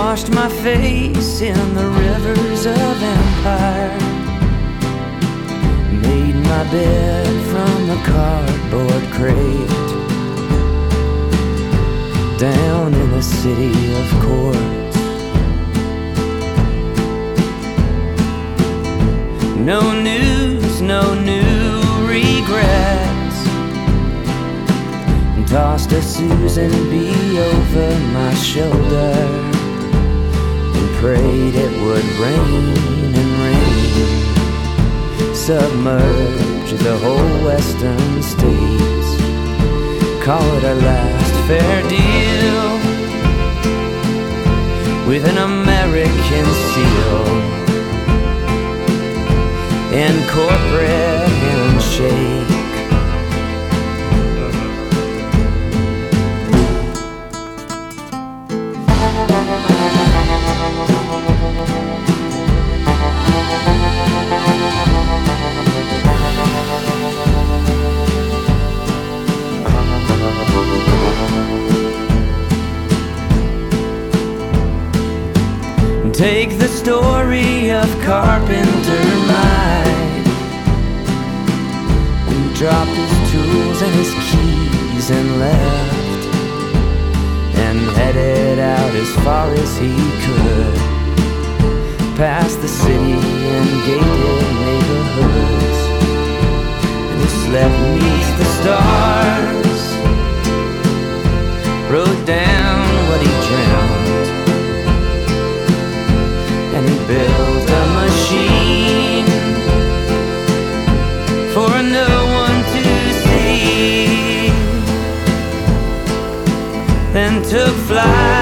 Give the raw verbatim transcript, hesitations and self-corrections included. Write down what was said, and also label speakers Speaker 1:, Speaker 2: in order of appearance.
Speaker 1: washed my face in the rivers of empire, made my bed from a cardboard crate, down in the city of quartz. No news, no new regrets. Tossed a Susan B over my shoulder and prayed it would rain and rain, submerge the whole western states, call it our last fair deal, with an American seal and corporate handshake. Take the story of Carpenter Mike, who dropped his tools and his keys and left, and headed out as far as he could, past the city and gated neighborhoods, and he slept beneath the stars, wrote down what he dreamt, and he built a machine for no one to see, then took flight